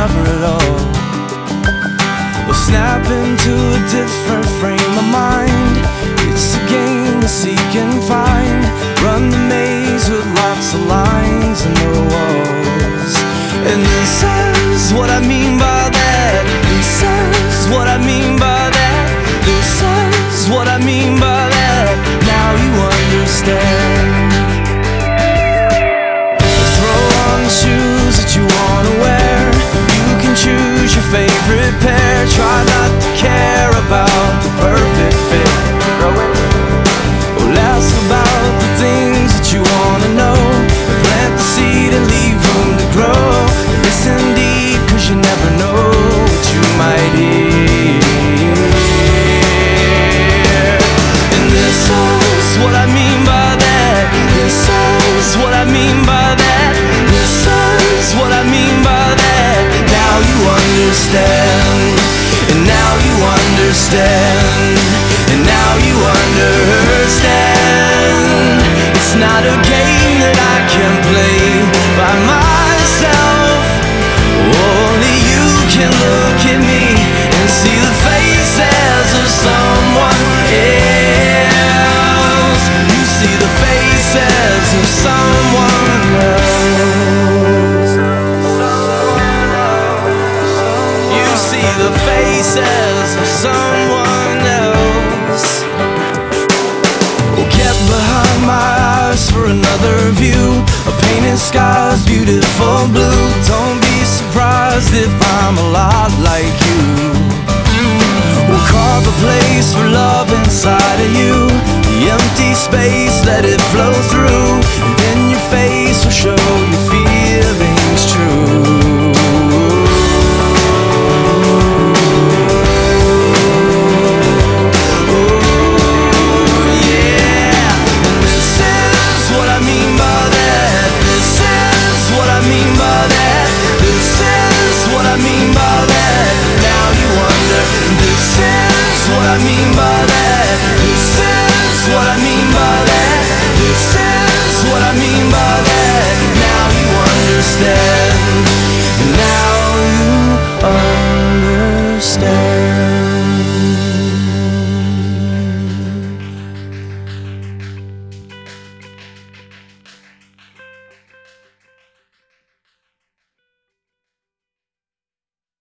never at all. We'll snap into a different frame of mind. It's a game to seek and find. Run the maze with lots of lines and no walls. And this is what I mean by that. This is what I mean by that. This is what I mean by that. Now you understand. Throw on the shoes that you wanna wear. You can choose your favorite pair. Try not to care about the perfect fit. Well, ask about the things that you wanna know. Plant the seed and leave room to grow. Listen deep, cause you never know what you might hear. And this is what I mean by that. This is what I mean by that. This is what I mean by that. Now you understand. And now you understand. And now you understand. It's not a game that I can play by myself. Only you can look at me and see the faces of someone else. You see the faces of someone else. You see the faces of someone else. Get behind my eyes for another view. A painted sky's beautiful blue. Don't be surprised if I'm a lot like you. We'll carve a place for love inside of you. The empty space, let it flow through. And then your face will show your feelings true. What I mean by that, now you understand.